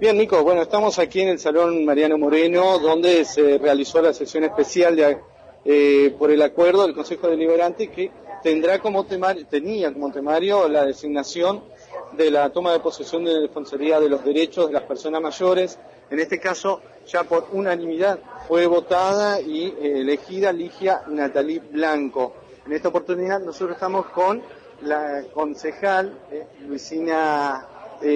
Bien, Nico, bueno, estamos aquí en el Salón Mariano Moreno, donde se realizó la sesión especial por el acuerdo del Consejo Deliberante que tenía como temario la designación de la toma de posesión de la Defensoría de los Derechos de las Personas Mayores. En este caso, ya por unanimidad fue votada y elegida Ligia Natalí Blanco. En esta oportunidad nosotros estamos con la concejal Luisina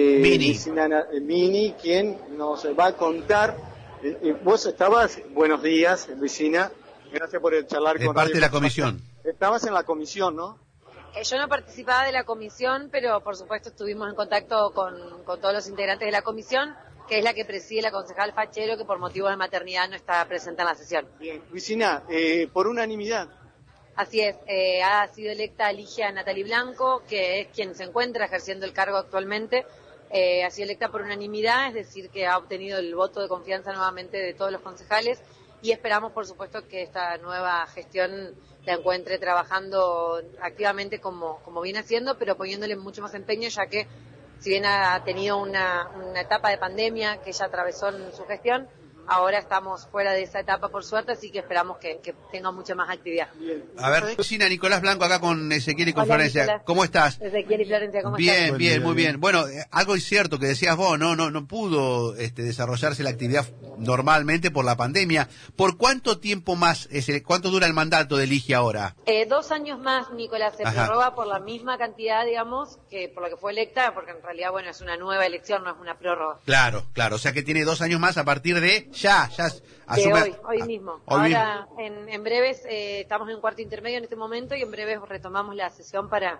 Mini, quien nos va a contar. Vos estabas, buenos días, Luisina, gracias por charlar con parte de la comisión. Estabas en la comisión, ¿no? Yo no participaba de la comisión, pero por supuesto estuvimos en contacto con todos los integrantes de la comisión, que es la que preside la concejal Fachero, que por motivos de maternidad no está presente en la sesión. Bien, Luisina, por unanimidad. Así es, ha sido electa Ligia Natalí Blanco, que es quien se encuentra ejerciendo el cargo actualmente. Ha sido electa por unanimidad, es decir, que ha obtenido el voto de confianza nuevamente de todos los concejales y esperamos, por supuesto, que esta nueva gestión la encuentre trabajando activamente como viene haciendo, pero poniéndole mucho más empeño, ya que si bien ha tenido una etapa de pandemia que ella atravesó en su gestión, ahora estamos fuera de esa etapa, por suerte, así que esperamos que tenga mucha más actividad. Bien. A ver, Luisina, Nicolás Blanco acá con Ezequiel y con Florencia. Nicolás. ¿Cómo estás? Ezequiel y Florencia, ¿cómo estás? Bien, muy bien. Bueno, algo es cierto que decías vos, no pudo desarrollarse la actividad normalmente por la pandemia. ¿Por cuánto tiempo más, cuánto dura el mandato de Ligia ahora? 2 años más, Nicolás, se prorroga por la misma cantidad, digamos, que por lo que fue electa, porque en realidad, bueno, es una nueva elección, no es una prórroga. Claro, o sea que tiene 2 años más a partir de ya asume, hoy mismo. Ahora, en breves, estamos en un cuarto intermedio en este momento y en breves retomamos la sesión para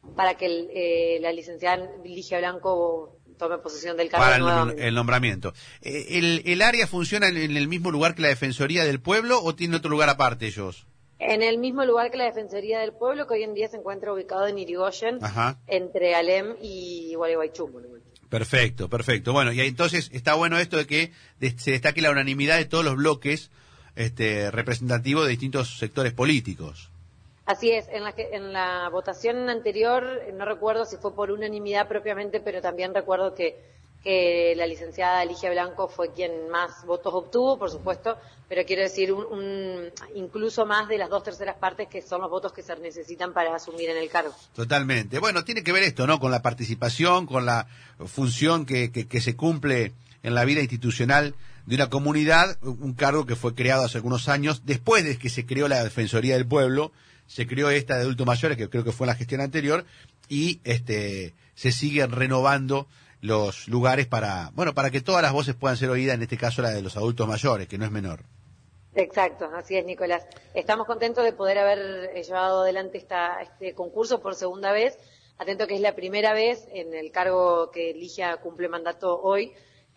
que la licenciada Ligia Blanco tome posesión del cargo. Para el nombramiento. ¿El área funciona en el mismo lugar que la Defensoría del Pueblo o tiene otro lugar aparte ellos? En el mismo lugar que la Defensoría del Pueblo, que hoy en día se encuentra ubicado en Irigoyen, entre Alem y Gualeguaychú. Perfecto. Bueno, y entonces está bueno esto de que se destaque la unanimidad de todos los bloques representativos de distintos sectores políticos. Así es, en la votación anterior, no recuerdo si fue por unanimidad propiamente, pero también recuerdo que la licenciada Ligia Blanco fue quien más votos obtuvo, por supuesto, pero quiero decir incluso más de las 2/3 partes que son los votos que se necesitan para asumir en el cargo. Totalmente. Bueno, tiene que ver esto, ¿no? Con la participación, con la función que se cumple en la vida institucional de una comunidad, un cargo que fue creado hace algunos años, después de que se creó la Defensoría del Pueblo, se creó esta de adultos mayores, que creo que fue en la gestión anterior, y se siguen renovando los lugares para que todas las voces puedan ser oídas, en este caso la de los adultos mayores, que no es menor. Exacto, así es, Nicolás. Estamos contentos de poder haber llevado adelante este concurso por segunda vez. Atento que es la primera vez en el cargo que Ligia cumple mandato hoy,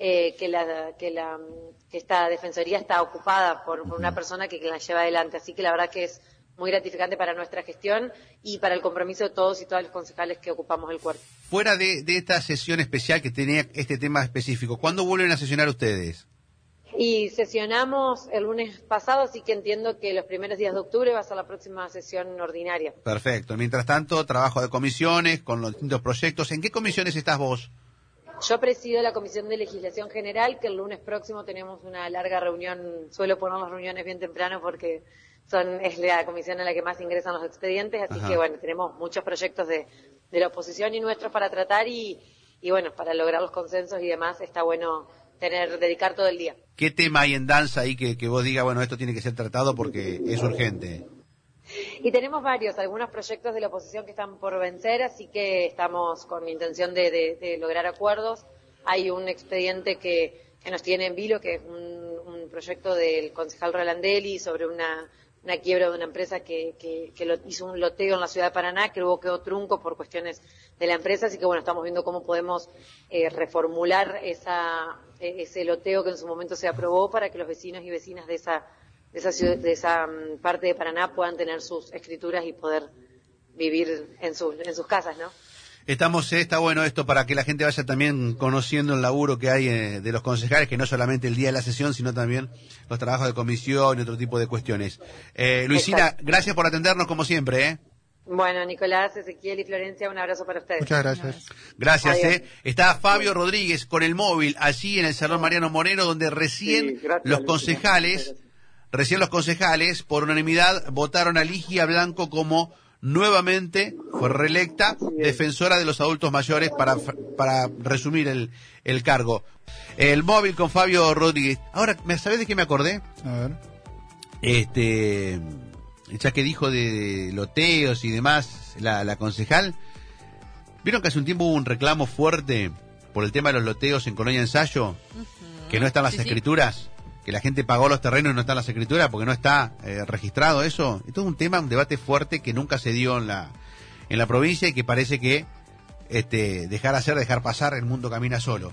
que esta defensoría está ocupada por una persona que la lleva adelante. Así que la verdad que es muy gratificante para nuestra gestión y para el compromiso de todos y todas los concejales que ocupamos el cuerpo. Fuera de esta sesión especial que tenía este tema específico, ¿cuándo vuelven a sesionar ustedes? Y sesionamos el lunes pasado, así que entiendo que los primeros días de octubre va a ser la próxima sesión ordinaria. Perfecto. Mientras tanto, trabajo de comisiones, con los distintos proyectos. ¿En qué comisiones estás vos? Yo presido la Comisión de Legislación General, que el lunes próximo tenemos una larga reunión. Suelo poner las reuniones bien temprano porque es la comisión en la que más ingresan los expedientes, así que bueno, tenemos muchos proyectos de la oposición y nuestros para tratar y bueno, para lograr los consensos y demás está bueno dedicar todo el día. ¿Qué tema hay en danza ahí que vos digas, bueno, esto tiene que ser tratado porque es urgente? Y tenemos algunos proyectos de la oposición que están por vencer, así que estamos con intención de lograr acuerdos. Hay un expediente que nos tiene en vilo, que es un proyecto del concejal Rolandelli sobre una quiebra de una empresa que hizo un loteo en la ciudad de Paraná, que luego quedó trunco por cuestiones de la empresa, así que bueno, estamos viendo cómo podemos reformular ese loteo que en su momento se aprobó para que los vecinos y vecinas de esa parte de Paraná puedan tener sus escrituras y poder vivir en sus casas, ¿no? Está bueno esto para que la gente vaya también conociendo el laburo que hay de los concejales, que no solamente el día de la sesión, sino también los trabajos de comisión y otro tipo de cuestiones. Luisina, gracias por atendernos como siempre, Bueno, Nicolás, Ezequiel y Florencia, un abrazo para ustedes. Muchas gracias. Gracias, Adiós. Está Fabio Rodríguez con el móvil allí en el Salón Mariano Moreno, donde recién Sí, gracias, los Lucía. concejales, por unanimidad, votaron a Ligia Blanco como nuevamente fue reelecta defensora de los adultos mayores para resumir el cargo. El móvil con Fabio Rodríguez. Ahora, ¿sabés de qué me acordé? A ver. Ya que dijo de loteos y demás, la concejal, ¿vieron que hace un tiempo hubo un reclamo fuerte por el tema de los loteos en Colonia Ensayo? Que no están las escrituras, que la gente pagó los terrenos y no están las escrituras porque no está registrado eso. Esto es un tema, un debate fuerte que nunca se dio en la provincia y que parece que dejar pasar, el mundo camina solo.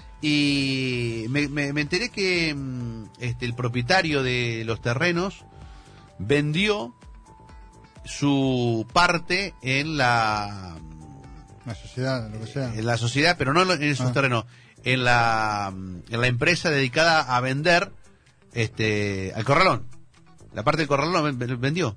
Y me enteré que el propietario de los terrenos vendió su parte en la sociedad, lo que sea. En la sociedad, pero no en esos terrenos, en la empresa dedicada a vender al corralón. La parte del corralón vendió.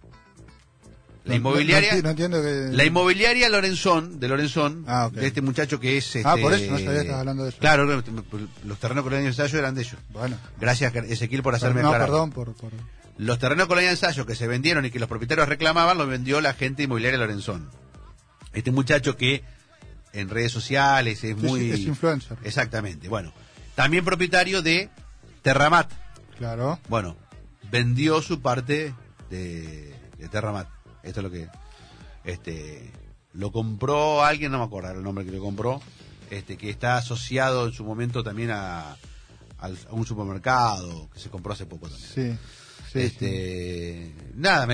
La inmobiliaria, no entiendo que... La inmobiliaria Lorenzón, de okay. de este muchacho que es... por eso no sabía que estabas hablando de eso. Claro, los terrenos Colonia de Ensayo eran de ellos. Bueno. Gracias, Ezequiel, por hacerme aclarar. Perdón por... Los terrenos Colonia de Ensayo que se vendieron y que los propietarios reclamaban, los vendió la gente inmobiliaria Lorenzón. Este muchacho que en redes sociales es muy... es influencer. Exactamente, bueno. También propietario de Terramat. Claro. Bueno, vendió su parte de Terramat. Esto es lo que... lo compró alguien, no me acuerdo el nombre que lo compró, que está asociado en su momento también a un supermercado que se compró hace poco también. Sí. Nada,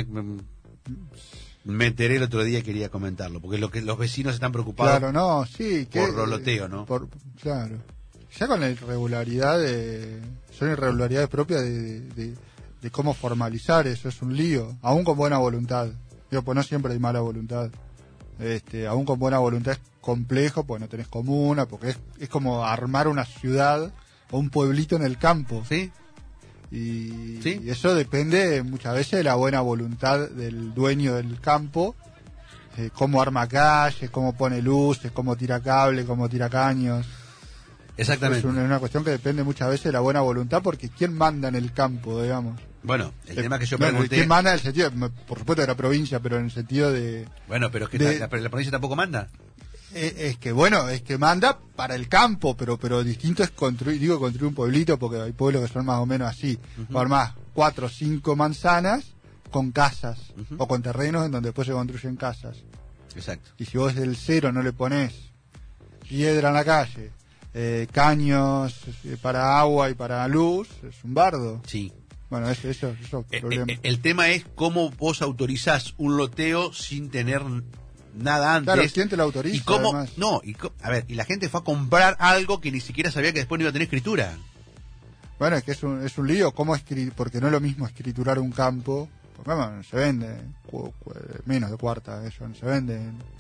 me enteré el otro día y quería comentarlo, porque los vecinos están preocupados por los loteos, ¿no? Claro. Ya con la irregularidad son irregularidades propias de cómo formalizar eso, es un lío, aún con buena voluntad. Digo, pues no siempre hay mala voluntad. Aún con buena voluntad es complejo, pues no tenés comuna, porque es como armar una ciudad o un pueblito en el campo. Sí. Y eso depende muchas veces de la buena voluntad del dueño del campo, cómo arma calles, cómo pone luces, cómo tira cable, cómo tira caños. Exactamente. Es una cuestión que depende muchas veces de la buena voluntad, porque ¿quién manda en el campo, digamos? Bueno, el tema que yo pregunté... ¿Quién manda en el sentido, por supuesto, de la provincia, pero en el sentido de... Bueno, pero es que la provincia tampoco manda. Es que manda para el campo, pero distinto es construir un pueblito, porque hay pueblos que son más o menos así. Uh-huh. Armás 4 o 5 manzanas con casas, uh-huh, o con terrenos en donde después se construyen casas. Exacto. Y si vos desde el cero no le ponés piedra en la calle, caños para agua y para luz, es un bardo. Sí. Bueno, eso es problema. El tema es cómo vos autorizás un loteo sin tener nada antes. Claro, ¿quién te lo autoriza? Y cómo, además? no, y la gente fue a comprar algo que ni siquiera sabía que después no iba a tener escritura. Bueno, es que es un lío, porque no es lo mismo escriturar un campo, porque no se vende menos de cuarta, eso no se vende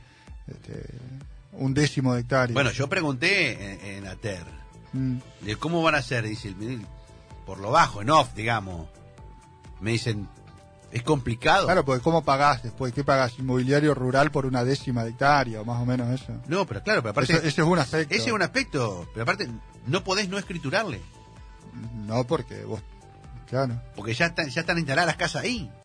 un 10º de hectárea. Bueno, yo pregunté en ATER, de cómo van a hacer, dice, por lo bajo, en off, digamos. Me dicen, es complicado. Claro, porque ¿cómo pagás después? ¿Qué pagás? Inmobiliario rural por una 10ª de hectárea, o más o menos eso. No, pero claro, pero aparte... Ese es un aspecto. Ese es un aspecto, pero aparte no podés no escriturarle. No, porque vos... Claro. Porque ya están instaladas las casas ahí.